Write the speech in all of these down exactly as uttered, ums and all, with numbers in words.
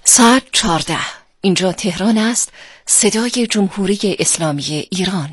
ساعت چهارده. اینجا تهران است، صدای جمهوری اسلامی ایران.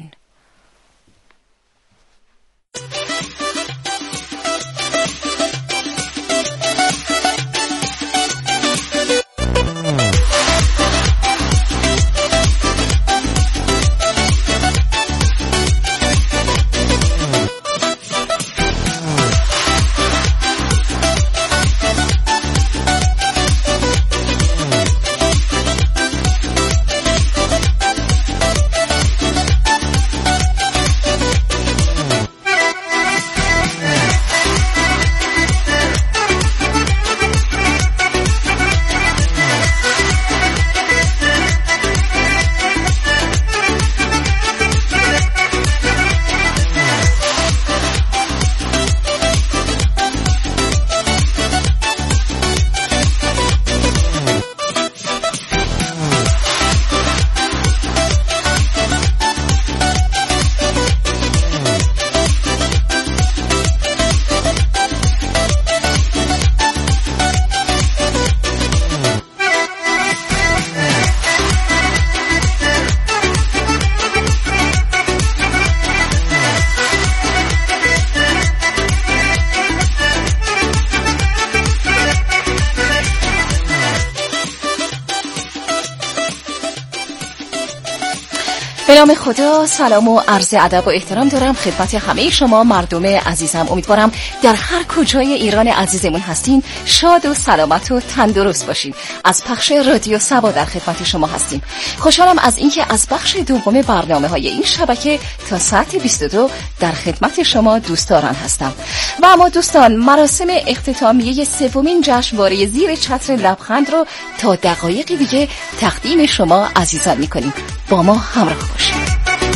به نام خدا، سلام و عرض ادب و احترام دارم خدمت همه شما مردم عزیزم. امیدوارم در هر کجای ایران عزیزمون هستین شاد و سلامت و تندرست باشین. از پخش رادیو سبا در خدمت شما هستیم. خوشحالم از اینکه از بخش دوم برنامه‌های این شبکه تا ساعت بیست و دو در خدمت شما دوستداران هستم. و اما دوستان، مراسم اختتامیه سومین جشنواره زیر چتر لبخند رو تا دقایقی دیگه تقدیم شما عزیزان می‌کنیم. با ما همراه باشید.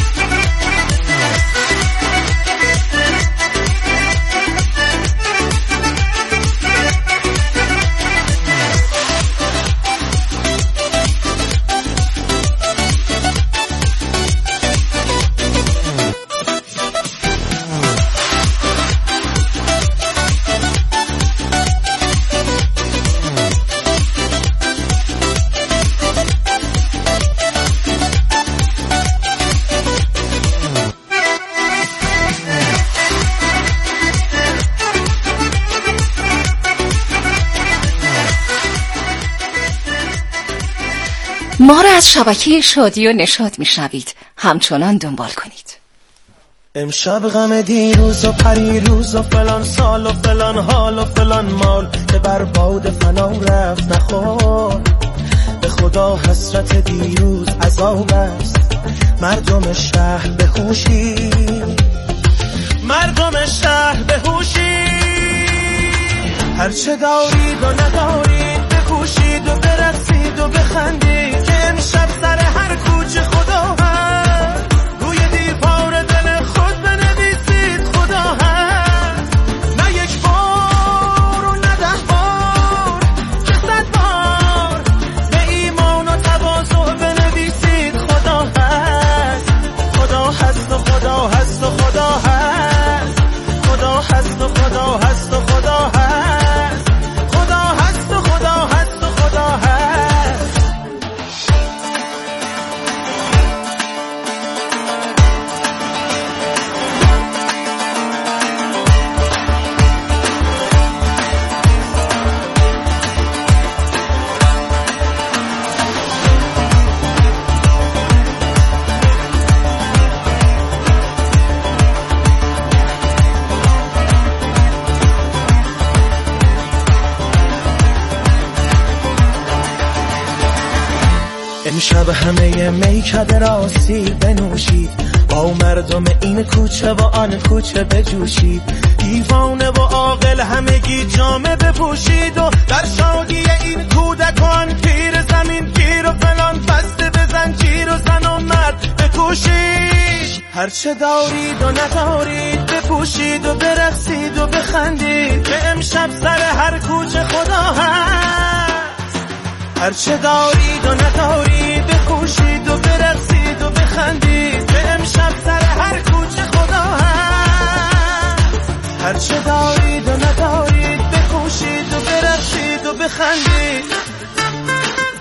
ما را از شبکه شادی و نشاط میشنوید، همچنان دنبال کنید. امشب غم دیروز و پریروز و فلان سال و فلان حال و فلان مال که بر باد فنا رفت نخور. به خدا حسرت دیروز عذاب است، مردم شهر به هوشی، مردم شهر به هوشی. هرچه دارید و ندارید بکوشید و برقصید و بخندید که امشب سر هر کوچه خدا هست. روی دیوار دل خود بنویسید خدا هست. نه یک بار و نه ده بار که صد بار به ایمان و تواضع بنویسید خدا هست. خدا هست و خدا هست و خدا هست. خدا هست و خدا هست و خدا هست. خدا هست و خدا هست و خدا هست. امشب همه میکده را سیر بنوشید، با مردم این کوچه و آن کوچه بجوشید. دیوانه و عاقل همگی جامه بپوشید و در شادی این کودکان پیر زمین پیر و فلان بسته به زنجیر و زن و مرد بکوشید. هرچه دارید و ندارید بپوشید و برقصید و بخندید که امشب سر هر کوچه خدا هست. هرچه دارید و ندارید بکوشید و برقصید و بخندید که امشب سر هر کوچه خدا هست. هرچه دارید و ندارید بکوشید و برقصید و بخندید.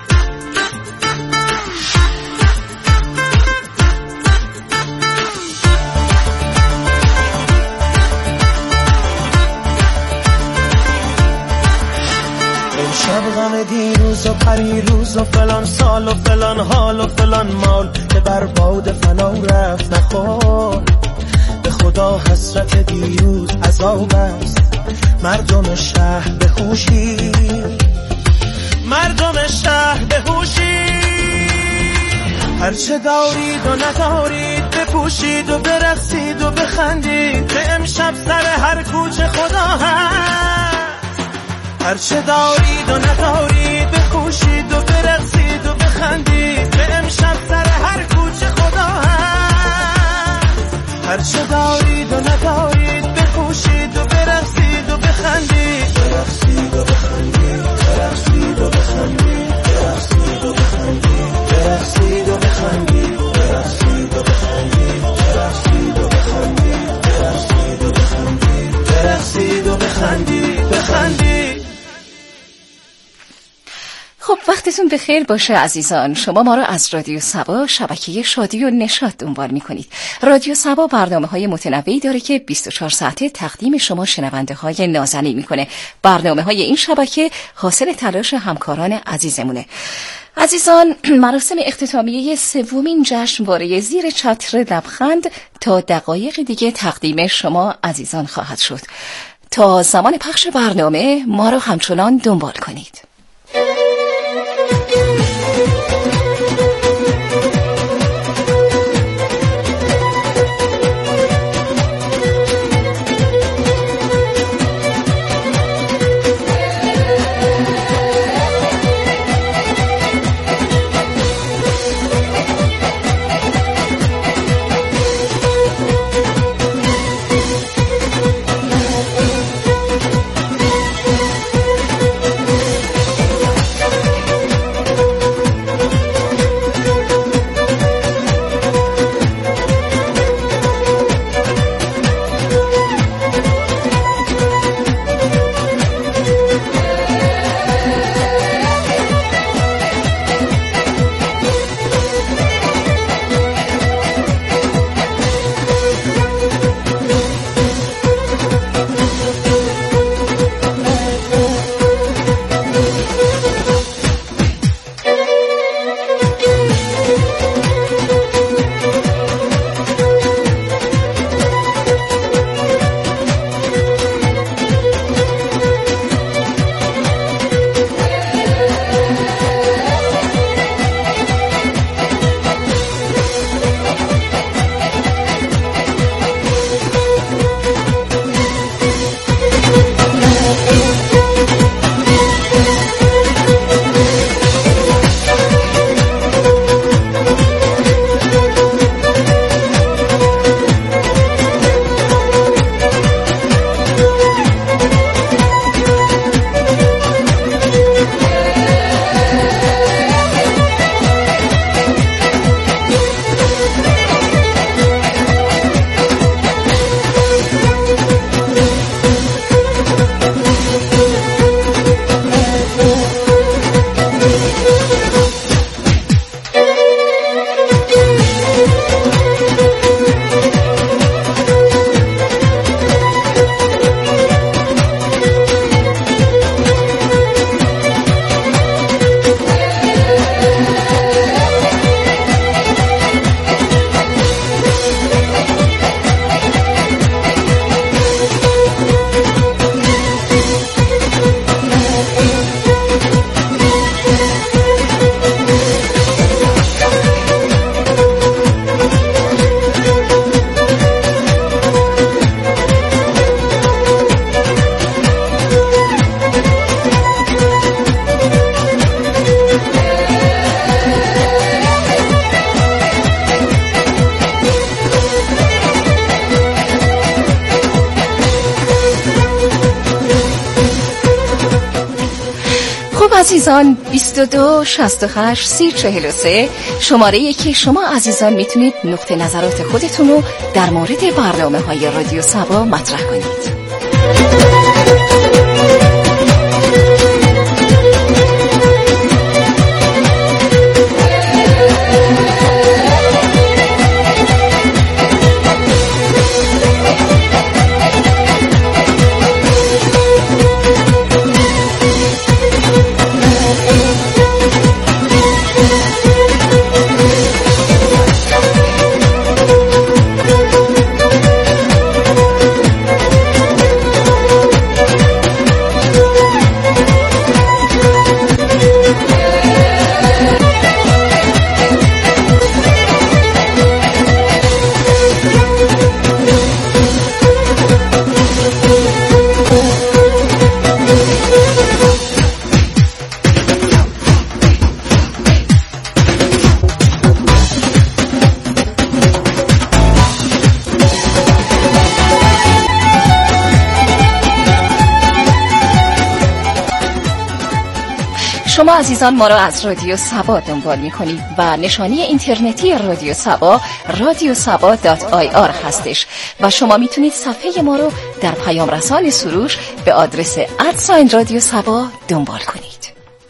همه دیروز و پریروز و فلان سال و فلان حال و فلان مال که بر باد فنا رفت نخور. به خدا حسرت دیروز عذاب است. مردم شهر بهوشی، مردم شهر بهوشی، هرچه دارید و ندارید بپوشید و برقصید و بخندید که امشب سر هر کوچه خدا هست. هرچه دارید و ندارید بپوشید و برقصید و بخندید که امشب سر هر کوچه خدا هست. هرچه دارید و ندارید بپوشید و برقصید و بخندید، برقصید و بخندید، برقصید و بخندید، برقصید و بخندید، برقصید و بخندید، برقصید و بخندید، برقصید و بخندید، برقصید و بخندید، برقصید و بخندید، بخندید. خب وقتتون بخیر باشه عزیزان. شما ما را از رادیو صبا، شبکه شادی و نشاط دنبال میکنید. رادیو صبا برنامه های متنوعی داره که بیست و چهار ساعته تقدیم شما شنونده های نازنین میکنه. برنامه های این شبکه حاصل تلاش همکاران عزیزمونه. عزیزان، مراسم اختتامیه سومین جشنواره زیر چتر لبخند تا دقایق دیگه تقدیم شما عزیزان خواهد شد. تا زمان پخش برنامه ما را همچنان دنبال کنید. عزیزان، بیست و دو شصت و هشت سی چهل و سه شماره ای که شما عزیزان میتونید نقطه نظرات خودتون رو در مورد برنامه های رادیو صبا مطرح کنید. شما عزیزان ما را از رادیو سبا دنبال می‌کنید و نشانی اینترنتی رادیو سبا رادیو سبا دات آی آر هستش و شما میتونید صفحه ما رو در پیام رسان سروش به آدرس ادساین رادیو سبا دنبال کنید.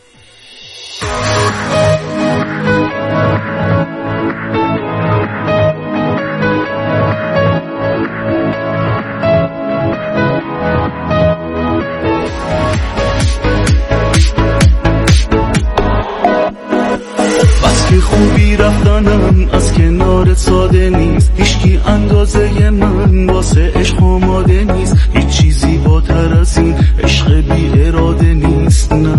که خوبی رفتنم از کنارت ساده نیست، هیچکی اندازه من واسه عشق آماده نیست، هیچ چیزی بالاتر از این عشق بی اراده نیست. نه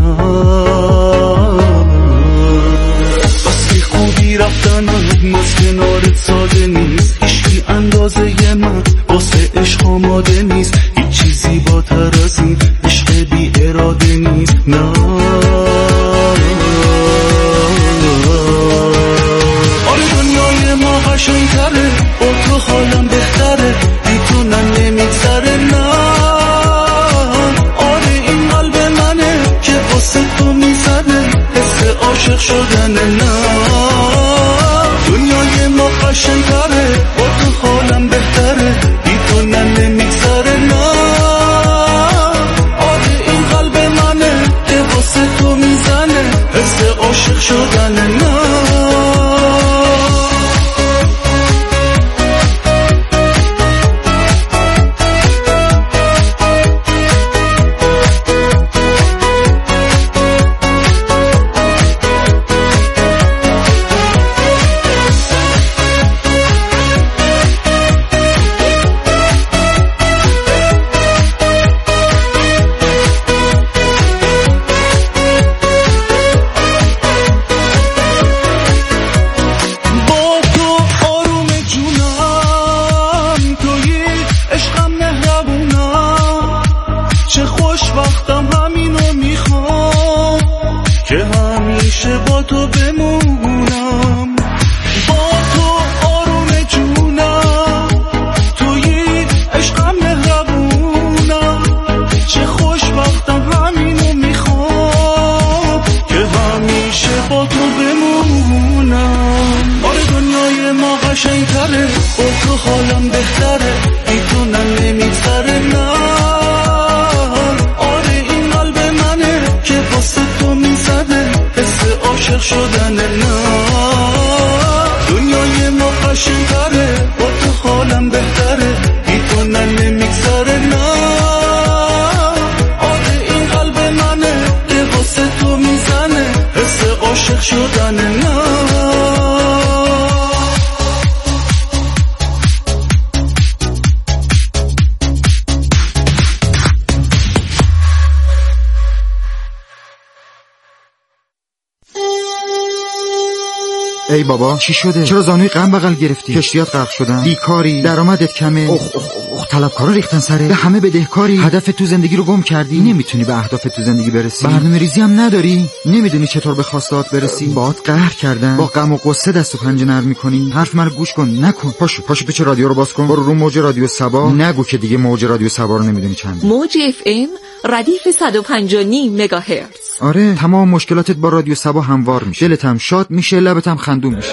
بس که خوبی رفتنم از کنارت ساده نیست، هیچکی اندازه من واسه عشق آماده نیست، هیچ چیزی بالاتر از این عشق بی اراده نیست. نه قشنگ‌تره با تو حالم بهتره، بی تو نه نمیگذره. نه آره این قلب منه که واسه تو میزنه، حس عاشق شدنه. نه دنیای ما قشنگ‌تره با تو حالم بهتره، بی تو نه نمیگذره. نه آره این قلب منه که واسه تو میزنه، حس عاشق شدنه. نه ای بابا چی شده؟ چرا زانوی غم بغل گرفتی؟ کشتیات غرق شدن؟ بیکاری؟ درآمدت کمه؟ اخ اخ اخ طلبکارا ریختن سره؟ به همه بدهکاری؟ هدف تو زندگی رو گم کردی؟ نمیتونی به اهداف تو زندگی برسی؟ برنامه‌ریزی هم نداری؟ نمیدونی چطور به خواسته‌هات برسی؟ باهات قهر کردن؟ با غم و غصه دست و پنجه نرم می‌کنی؟ حرف منو گوش کن، نکن. پاشو پاشو پیچ رادیو رو باز کن، برو رو موج رادیو سبا. نگو که دیگه موج رادیو سبا رو نمیدونی چنده. موج اف ام ردیف صد و پنج و نیم مگاهرتز. آره تمام مشکلاتت با رادیو سبا هموار میشه، دلت هم شاد میشه، لبت هم خندون میشه.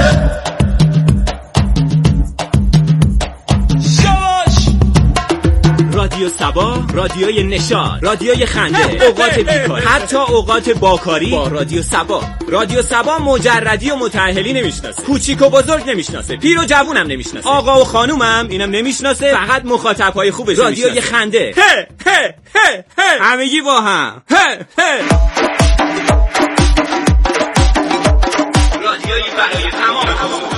رادیو سبا، رادیوی نشاط، رادیوی خنده، اوقات بیکاری، حتی اوقات باکاری با رادیو سبا. رادیو سبا مجردی و متأهلی نمیشناسه، کوچیک و بزرگ نمیشناسه، پیر و جوونم نمیشناسه، آقا و خانومم اینم نمیشناسه، فقط مخاطبهای خوبش. رادیوی خنده، هه هه هه هه همگی با هم، هه هه رادیوی برای تمام خانوم.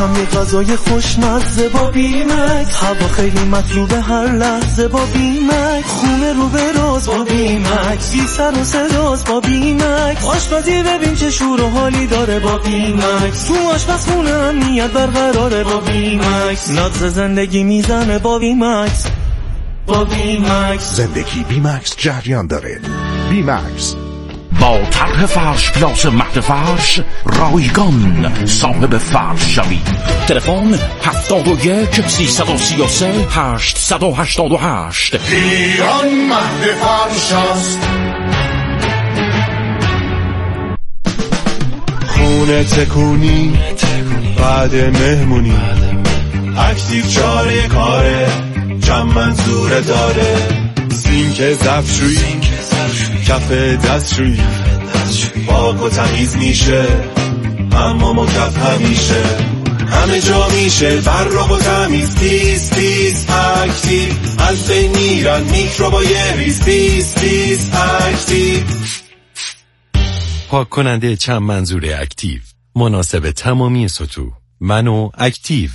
هم یه غذای خوشمزه با بیمکس، هوا خیلی مطلوبه هر لحظه با بیمکس، خونه رو به راز با بیمکس، بی سر و صداست با بیمکس، آشپزی ببین چه شور و حالی داره با بیمکس، تو آشپزخونه امنیت برقراره با بیمکس، ناز زندگی میزنه با بیمکس. با بیمکس زندگی بیمکس جریان داره. بیمکس با طرح فرش پلاس مهد فرش رایگان صاحب فرش شوید. تلفن هفتاد و یک سیصد و سی و سه هشتصد و هشتاد و هشت. ایران مهد فرش است. خونه تکونی بعد مهمونی، اکتیو چاره کاره جمع منظوره داره، سینک ظرفشویی کف دستشویی پاک و تمیز میشه، حمام و کف همیشه همه جا میشه برق و تمیز، تیز تیز اکتیو از بین میرن میکروبای ریز، تیز تیز اکتیو. پاک کننده چند منظوره اکتیو مناسب تمامی سطوح. منو اکتیو.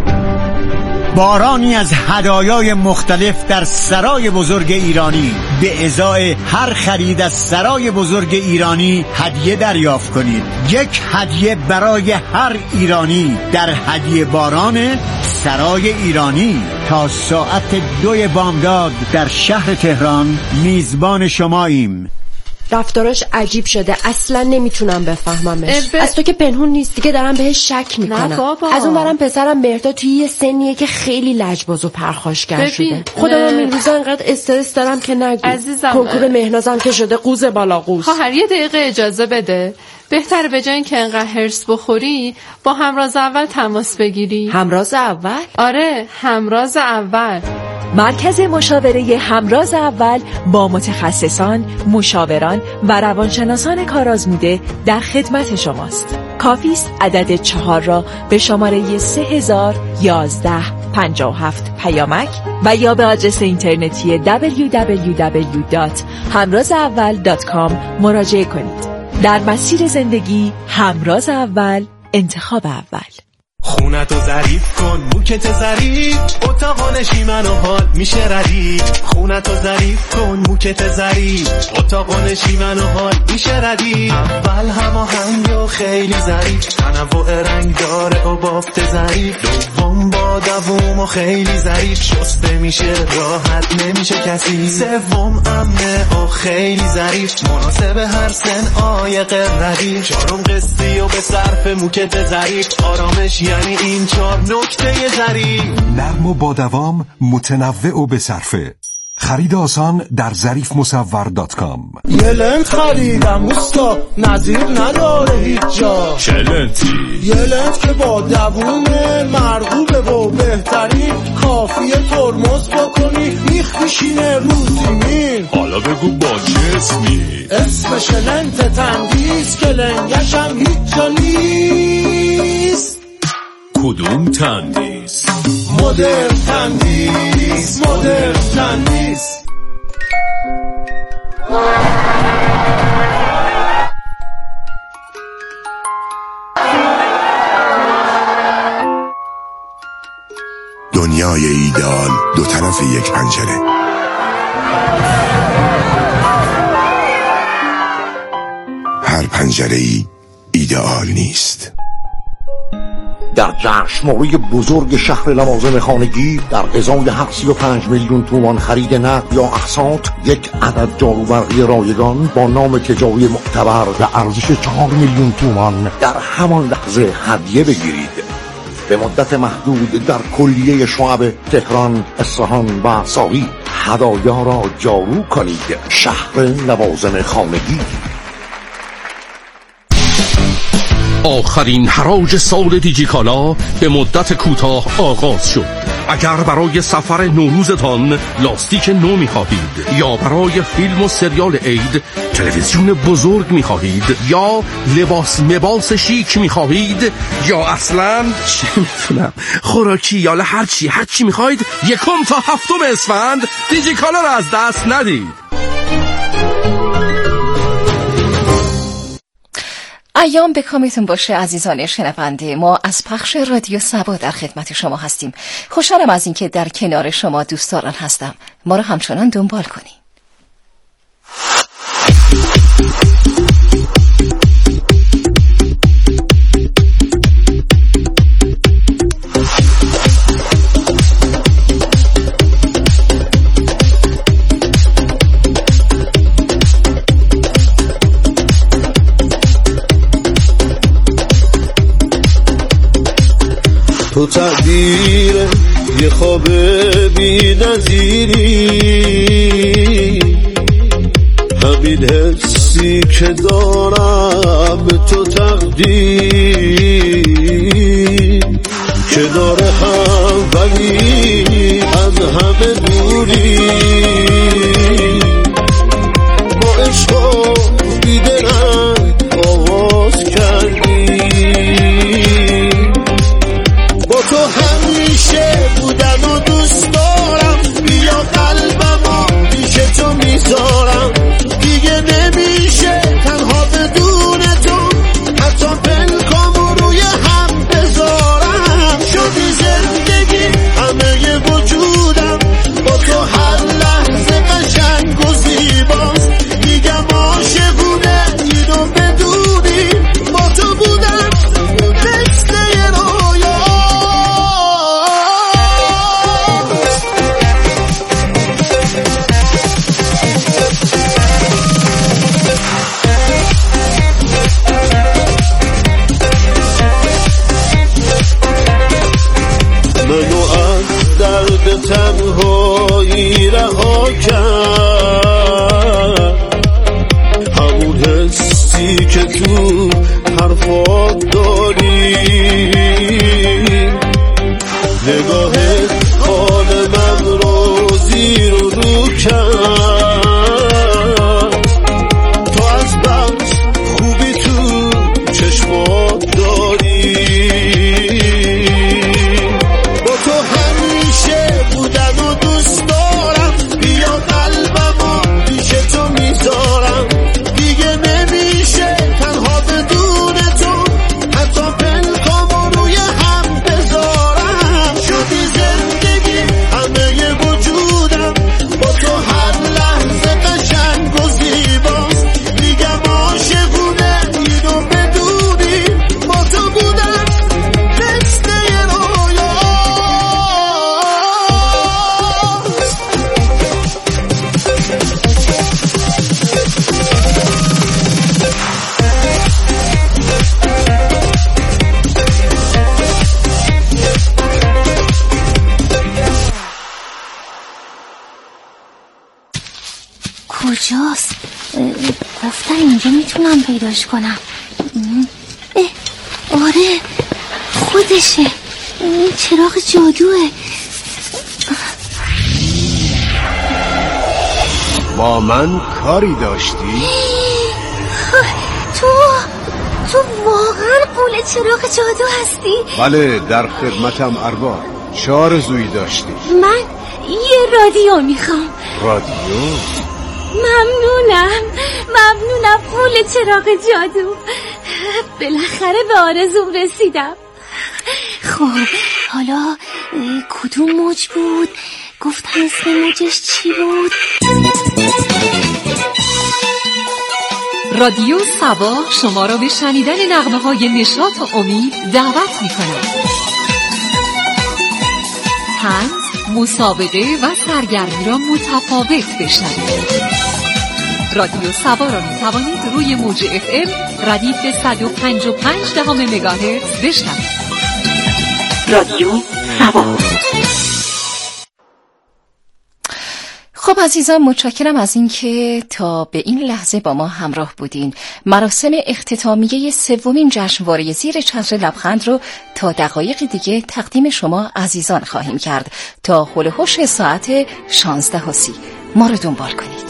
بارانی از هدایای مختلف در سرای بزرگ ایرانی. به ازای هر خرید از سرای بزرگ ایرانی هدیه دریافت کنید. یک هدیه برای هر ایرانی در هدیه باران سرای ایرانی. تا ساعت دوی بامداد در شهر تهران میزبان شماییم. رفتاراش عجیب شده، اصلا نمیتونم بفهممش. از تو که پنهون نیست دیگه، دارم بهش شک میکنم. از اون برم پسرم مهرداد توی یه سنیه که خیلی لجباز و پرخاشگر شده. خودم هم این روزا انقدر استرس دارم که نگو. عزیزم کنکور مهنازم که شده قوز بالا قوز. خواهر یه دقیقه اجازه بده. بهتره به جای اینکه انقدر هرس بخوری با همراز اول تماس بگیری. همراز اول؟ آره، همراز اول. مرکز مشاوره همراز اول با متخصصان، مشاوران و روانشناسان کارآزموده در خدمت شماست. کافی است عدد چهار را به شماره سه هزار و یازده پنجاه و هفت پیامک و یا به آدرس اینترنتی دبلیو دبلیو دبلیو دات همراز اول دات کام مراجعه کنید. در مسیر زندگی همراز اول، انتخاب اول. خونتو ظریف کن، موکت ظریف، اتاق نشیمن و حال میشه ردیف. خونتو ظریف کن، موکت ظریف، اتاق نشیمن و حال میشه ردیف. اول هماهنگ و خیلی ظریف، تنوع رنگ داره و بافت ظریف. دوم با دوم و خیلی ظریف، شسته میشه راحت نمیشه کسی. سوم امنه و خیلی ظریف، مناسب هر سن عایق ردیف. چهارم قسطی و به صرف موکت ظریف، آرامش یعنی این چهار نکته ظریف. نرم و با دوام، متنوع و به صرفه. خرید آسان در ظریف مصور دات کام. یه لنت خریدم اوستا، نظیر نداره هیچ جا. چه لنتی؟ یه لنت که با دوونه، مرغوبه و بهترین، کافیه ترمز بکنی میخ میشینه رو زمین. حالا بگو با چه اسمی؟ اسمش لنت تندیس که لنگشم هیچ جا نیست. کدوم تندیس؟ مدرن تندیس، مدرن تندیس. دنیای ایدئال دو طرف یک پنجره. هر پنجره‌ای ایدئال نیست. در جشنواره بزرگ شهر لوازم خانگی در ازای هر سی و پنج میلیون تومان خرید نقد یا اقساط، یک عدد جاروبرقی رایگان با نام تجاری معتبر و ارزش چهار میلیون تومان در همان لحظه هدیه بگیرید. به مدت محدود در کلیه شعب تهران، اصفهان و ساری هدایا را جارو کنید. شهر لوازم خانگی. آخرین حراج سال دیجیکالا به مدت کوتاه آغاز شد. اگر برای سفر نوروزتان لاستیک نو می‌خواهید، یا برای فیلم و سریال عید تلویزیون بزرگ می‌خواهید، یا لباس مباس شیک می‌خواهید، یا اصلاً چه می‌دونم خوراکی یا هر چی هر چی می‌خواهید، یکم تا هفتم اسفند دیجیکالا را از دست ندید. ایام به کامتون باشه عزیزان شنونده. ما از پخش رادیو سبا در خدمت شما هستیم. خوشحالم از اینکه در کنار شما دوستداران هستم. ما رو همچنان دنبال کنین. تو تعبیر یه خواب بی نظیری، همین حسی که دارم تو تقدیر، کنار هم ولی از همه دوری، با عشق و بیدرنگ آواز کردی، با تو همیشه بودم و دوست دارم، بیا قلبمو پیش تو میذارم، دیگه نمیشه تنها بدون تو، حتی پلکامو روی هم بذارم، شدی زندگی همه وجودم، با تو هر لحظه قشنگ و زیباست، دیگه عاشقونه اینو بدونی، با تو بودم مثل یه رویا. منو از درد تنهایی رها کرد، همون حسی که تو حرفات داری، نگاهت حال من رو زیر و رو کرد، تو از بس خوبی تو چشمات داری، با تو همیشه بودم و دوست دارم، بیا قلبمو پیش تو میذارم، دیگه نمیشه تنها بدون تو، حتی پلکامو روی هم بذارم، شدی زندگی همه وجودم، با تو هر لحظه قشنگ و زیباست، دیگه عاشقونه اینو بدونی، با تو بودم مثل یه رویا. کجاست؟ گفتن اینجا میتونم پیداش کنم. اه، آره خودشه، این چراغ جادوه. با من کاری داشتی؟ تو تو واقعا قول چراغ جادو هستی؟ بله در خدمتم ارباب. چه آرزویی داشتی؟ من یه رادیو میخوام. رادیو؟ ممنونم ممنونم قول چراغ جادو، بالاخره به آرزوم رسیدم. خب حالا کدوم موج بود؟ گفتن اسم موجش چی بود؟ رادیو سبا شما را به شنیدن نغمه های نشاط و امید دعوت می کند. طنز، مسابقه و سرگرمی را متفاوت بشنوید. رادیو سبا را می توانید روی موج اف ام ردیف صد و پنج و پنج دهم مگاهرتز بشنوید. رادیو سبا. خب عزیزان متشکرم از اینکه تا به این لحظه با ما همراه بودین. مراسم اختتامیه سومین جشنواره زیر چتر لبخند رو تا دقایق دیگه تقدیم شما عزیزان خواهیم کرد تا هول و هوش ساعت شانزده و سی. ما رو دنبال کنید.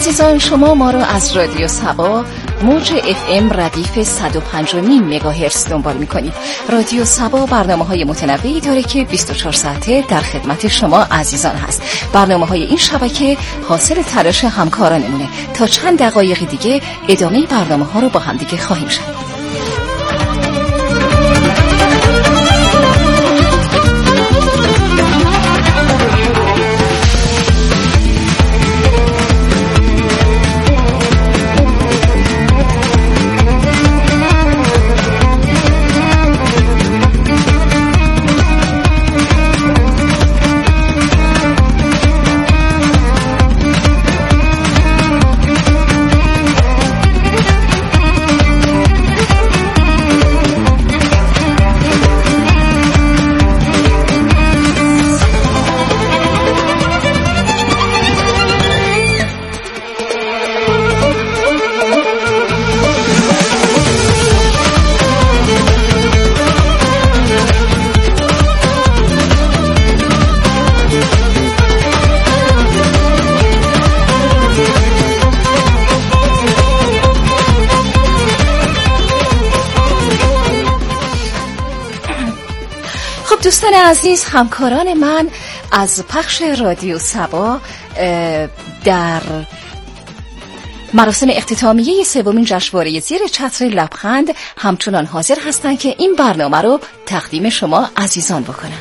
عزیزان، شما ما رو از رادیو سبا موج اف ام ردیف صد و پنج و نیم مگاهرتز دنبال میکنید. رادیو سبا برنامه های متنوعی داره که بیست و چهار ساعته در خدمت شما عزیزان هست. برنامه های این شبکه حاصل تلاش همکارانمونه. تا چند دقایق دیگه ادامه برنامه ها رو با هم دیگه خواهیم شنید. دوستان عزیز، همکاران من از پخش رادیو سبا در مراسم اختتامیه سومین جشنواره زیر چتر لبخند همچنان حاضر هستند که این برنامه رو تقدیم شما عزیزان بکنن.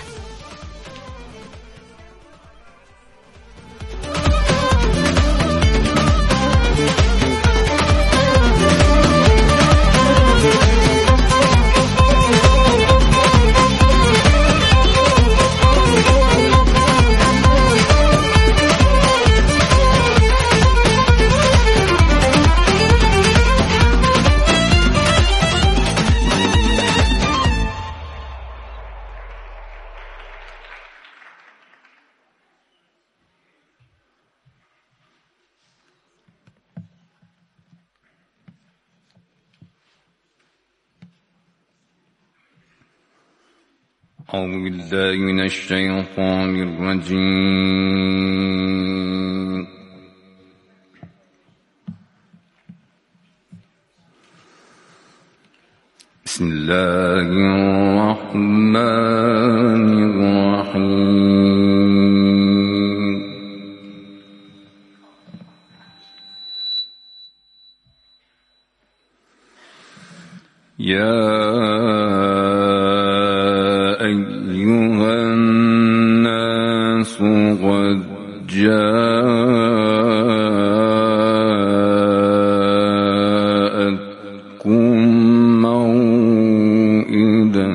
أعوذ بالله من الشيطان الرجيم بسم الله الرحمن الرحيم يا قد جاءتكم موعظة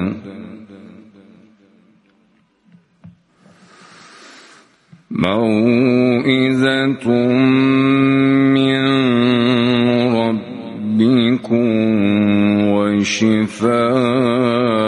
موعظة من ربكم وشفاء